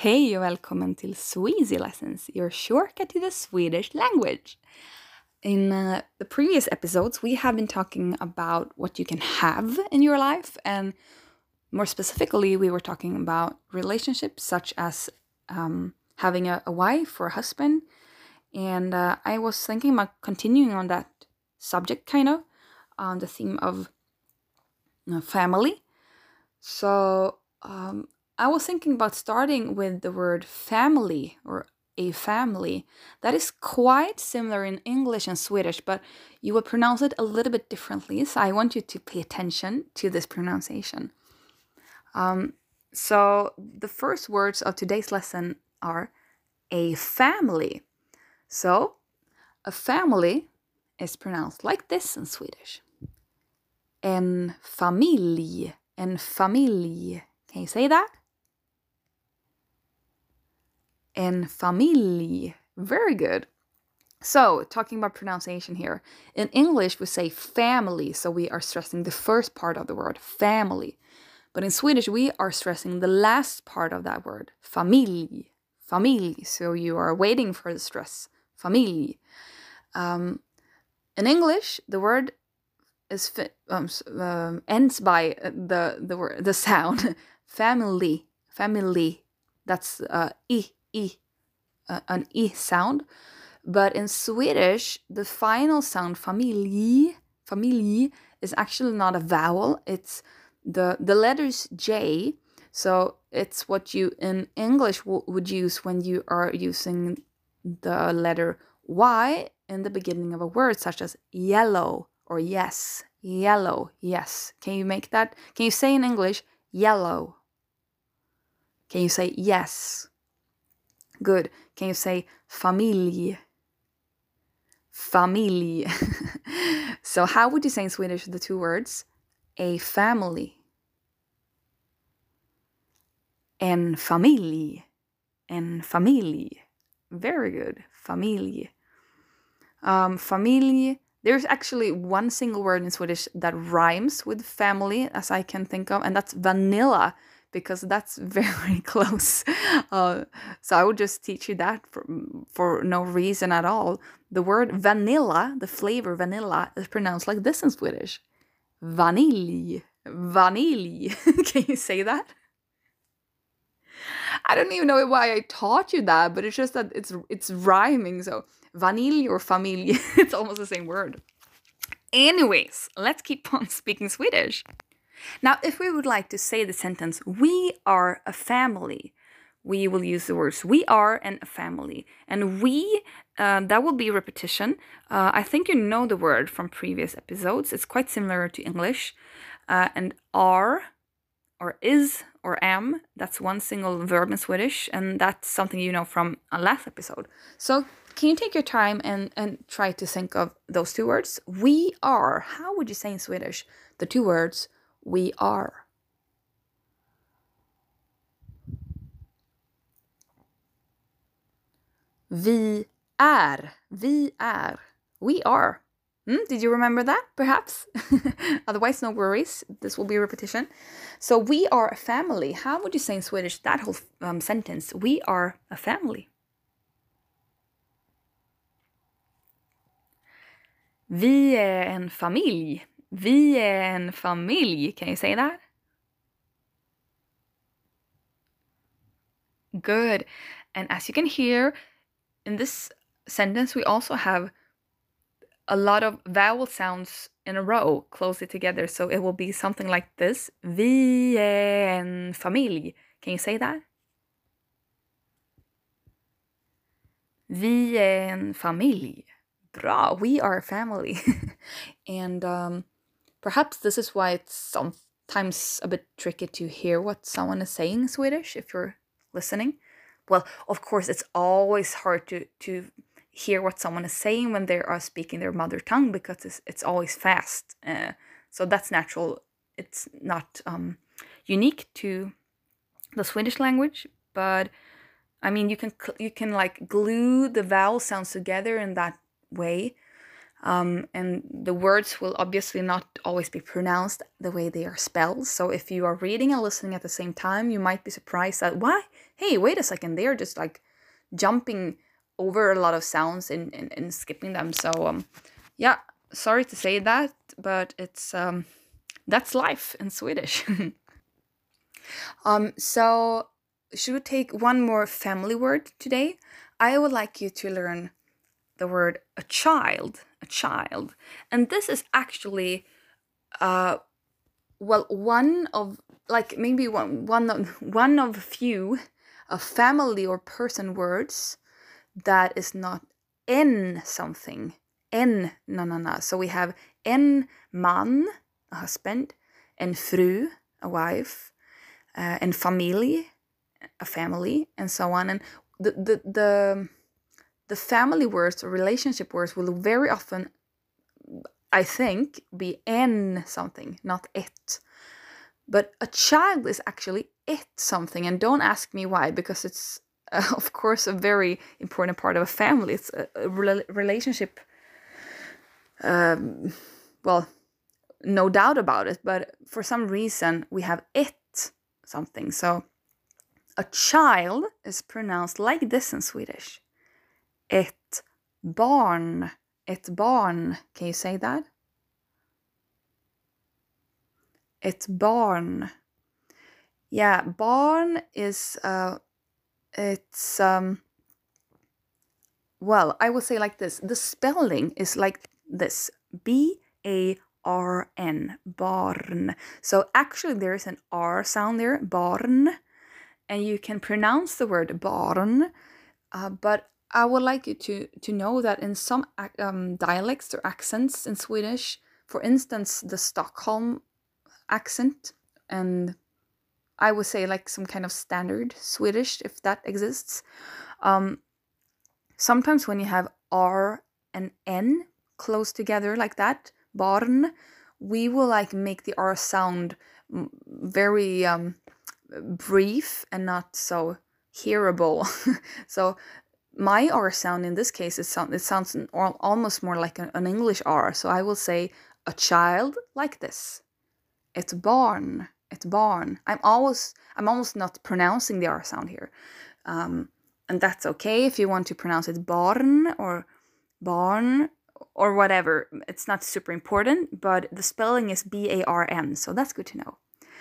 Hej och välkommen till Sweezy Lessons, your shortcut to the Swedish language. In the previous episodes, we have been talking about what you can have in your life, and more specifically, we were talking about relationships such as having a wife or a husband. And I was thinking about continuing on that subject, kind of, on the theme of family. So I was thinking about starting with the word family or a family. That is quite similar in English and Swedish, but you will pronounce it a little bit differently. So I want you to pay attention to this pronunciation. So the first words of today's lesson are a family. So a family is pronounced like this in Swedish. En familj. En familj. Can you say that? En familj. Very good. So, talking about pronunciation here. In English, we say family, so we are stressing the first part of the word, family. But in Swedish, we are stressing the last part of that word, familj. Familj. So you are waiting for the stress. Familj. In English, the word is ends by the word, the sound family. Family. That's an I sound. But in Swedish, the final sound familj is actually not a vowel. It's the letters J. So it's what you in English would use when you are using the letter Y in the beginning of a word, such as yellow or yes. Yellow, yes. Can you make that? Can you say in English yellow? Can you say yes? Good. Can you say familj? Familj. So how would you say in Swedish the two words? A family. En familj. En familj. Very good. Familj. Familj. There's actually one single word in Swedish that rhymes with family, as I can think of, and that's vanilla, because that's very close. So I would just teach you that for no reason at all. The word vanilla, the flavor vanilla, is pronounced like this in Swedish. Vanilj. Vanilj. Can you say that? I don't even know why I taught you that, but it's just that it's rhyming. So vanilj or familj, it's almost the same word. Anyways, let's keep on speaking Swedish. Now, if we would like to say the sentence, we are a family, we will use the words we are and a family. And we, that will be repetition. I think you know the word from previous episodes. It's quite similar to English. And are, or is, or am, that's one single verb in Swedish. And that's something you know from a last episode. So can you take your time and try to think of those two words? We are. How would you say in Swedish the two words we are? Vi är. Vi är. We are. Did you remember that, perhaps? Otherwise, no worries. This will be a repetition. So, we are a family. How would you say in Swedish that whole sentence? We are a family. Vi är en familj. Vi är en familj. Can you say that? Good. And as you can hear, in this sentence, we also have a lot of vowel sounds in a row, closely together. So it will be something like this. Vi är en familj. Can you say that? Vi är en familj. Bra, we are a family. And perhaps this is why it's sometimes a bit tricky to hear what someone is saying in Swedish if you're listening. Well, of course, it's always hard to hear what someone is saying when they are speaking their mother tongue, because it's always fast. So that's natural. It's not unique to the Swedish language, but I mean, you can like glue the vowel sounds together in that way. And the words will obviously not always be pronounced the way they are spelled. So if you are reading and listening at the same time, you might be surprised that, why? Hey, wait a second, they're just like jumping over a lot of sounds and skipping them. So yeah, sorry to say that, but it's that's life in Swedish. So should we take one more family word today? I would like you to learn the word a child. And this is actually well, one of like maybe one of few family or person words that is not en something. En no. So we have en man, a husband, en fru, a wife, en familj, a family, and so on. And the family words or relationship words will very often, I think, be en something, not it. But a child is actually it something, and don't ask me why, because it's of course a very important part of a family. It's a relationship. Well, no doubt about it, but for some reason we have it something. So a child is pronounced like this in Swedish. Ett barn. Ett barn. Can you say that? Ett barn. Yeah, barn is it's well, I will say like this. The spelling is like this. B-A-R-N. Barn. So actually there is an R sound there. Barn. And you can pronounce the word barn. But I would like you to know that in some dialects or accents in Swedish, for instance, the Stockholm accent, and I would say like some kind of standard Swedish, if that exists. Sometimes when you have R and N close together like that, barn, we will like make the R sound very brief and not so hearable. So my R sound in this case, it sounds almost more like an English R. So I will say a child like this. Ett barn. Ett barn. I'm almost not pronouncing the R sound here. And that's okay if you want to pronounce it barn or barn or whatever. It's not super important, but the spelling is B-A-R-N. So that's good to know.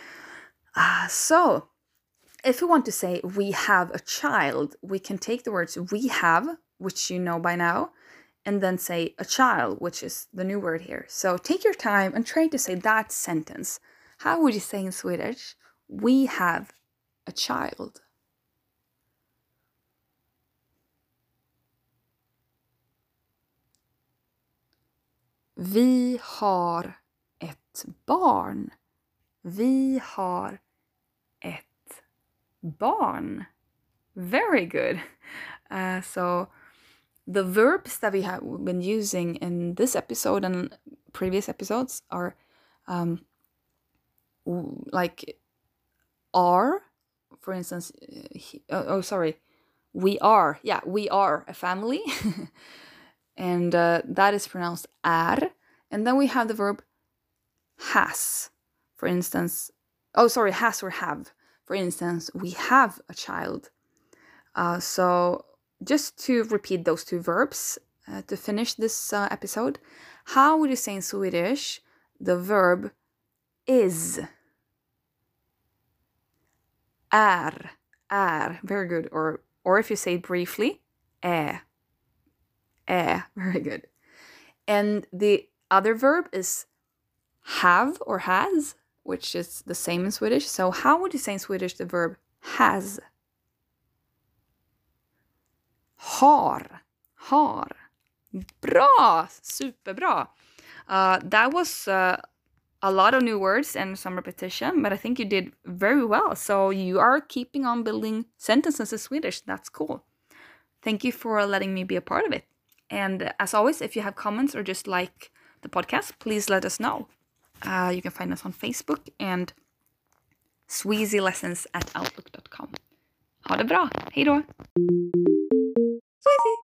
So if we want to say we have a child, we can take the words we have, which you know by now, and then say a child, which is the new word here. So take your time and try to say that sentence. How would you say in Swedish? We have a child. Vi har ett barn. Vi har ett barn. Very good. So the verbs that we have been using in this episode and previous episodes are like are, for instance, we are. Yeah, we are a family. And that is pronounced är. And then we have the verb has. For instance, has or have. For instance, we have a child. So just to repeat those two verbs to finish this episode, how would you say in Swedish the verb is? Är. Very good. Or if you say it briefly, very good. And the other verb is have or has, which is the same in Swedish. So how would you say in Swedish the verb has? Har. Bra! Superbra! That was a lot of new words and some repetition, but I think you did very well. So you are keeping on building sentences in Swedish. That's cool. Thank you for letting me be a part of it. And as always, if you have comments or just like the podcast, please let us know. You can find us on Facebook and sweezylessons@outlook.com. Ha det bra! Hej då! Sweezy!